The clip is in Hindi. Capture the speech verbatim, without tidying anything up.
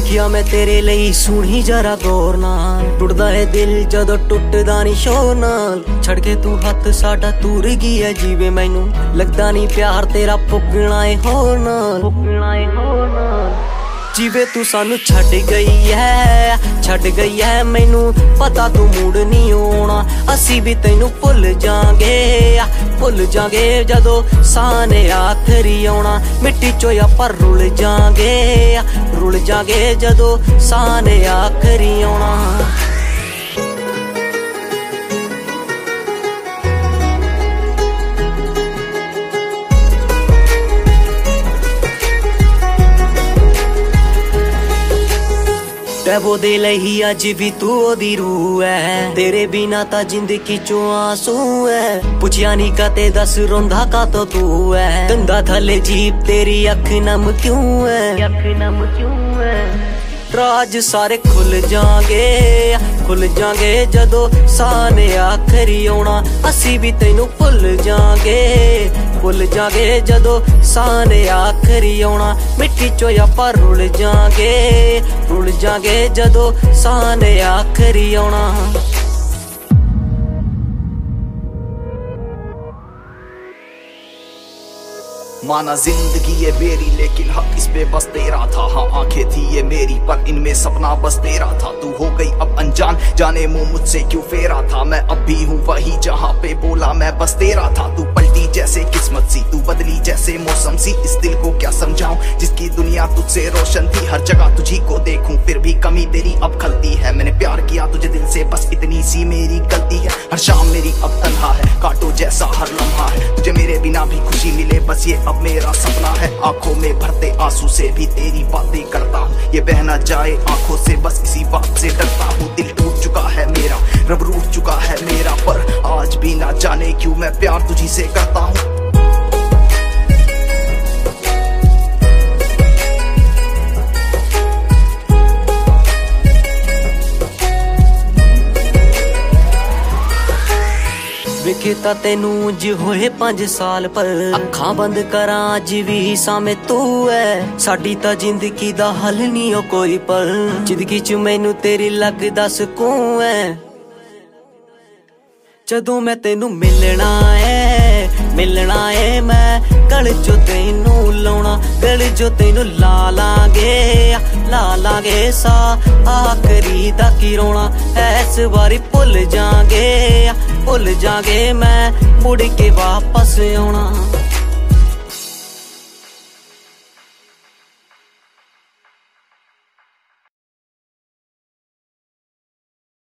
लिखिया मैं तेरे लिए सुनी जरा गौर नाल, टुटदा है दिल जदों टुटदा नहीं शोर नाल। छड़ के तू हथ साडा दूर गई है जीवे मैनू, लगदा नहीं प्यार तेरा पुगना है होर नाल, पुगना है होर नाल। जीवे तू सानू छड़ गई है, छड़ गई है मैनू पता तू मुड़ नहीं आना। असी भी तैनू भुल जांगे, भुल जांगे जदों साने आखरी आना। मिट्टी चोया पर रुल जांगे, रुल जांगे जदों साने आखरी आना। वो दे लही अज भी तू ओदी रूह है, तेरे बिना ता जिंदगी चो आंसू है। पुछया नी कते दस रोंदा का तो तू है, दंदा थले जीप तेरी अख नम क्यों है, अख नम क्यों है। राज सारे खुल जांगे, खुल जांगे जदों साने आखरी आना। असी भी तैनू भुल जांगे, भुल जांगे जदों साने आखरी आना। मिट्टी चोया पर रुल जांगे, रुल जांगे जदों साने आखरी आना। माना जिंदगी ये मेरी लेकिन हक इस पे बस तेरा था। हाँ आंखें थी ये मेरी पर इनमें सपना बस तेरा था। तू हो गई अब अनजान, जाने मुंह मुझसे क्यों फेरा था। मैं अब भी हूँ वही जहाँ पे बोला मैं बस तेरा था। तू पलटी जैसे किस्मत सी, तू बदली जैसे मौसम सी। इस दिल को क्या समझाऊं जिसकी दुनिया तुझसे रोशन थी। हर जगह तुझी को देखूं फिर भी कमी तेरी अब खलती है। मैंने प्यार किया तुझे दिल से बस इतनी सी मेरी गलती है। हर शाम मेरी अब तन्हा है, कांटों जैसा हर लम्हा है। तुझे मेरे बिना भी खुशी मिले बस ये मेरा सपना है। आंखों में भरते आंसू से भी तेरी बातें करता हूँ, ये बह ना जाए आंखों से बस इसी बात से डरता हूँ। दिल टूट चुका है मेरा, रब रूठ चुका है मेरा, पर आज भी ना जाने क्यों मैं प्यार तुझी से करता हूँ। वेखे ता तेनू अज होए पांच साल, पर अखां बंद करा अज भी सामे तू है। साडी ता जिंदगी दा हल नहीं हो कोई पल, जिंदगी च मैनू तेरी लगदा सकून है। जदों मैं तेनू मिलना है, मिलना है मैं गल चो तेनू लाउणा। गल चो तेनू ला लांगे, ला लांगे सा आखरी दा की रोना। ऐस बारी भुल जांगे, भुल जांगे मैं मुड़ के वापस आना।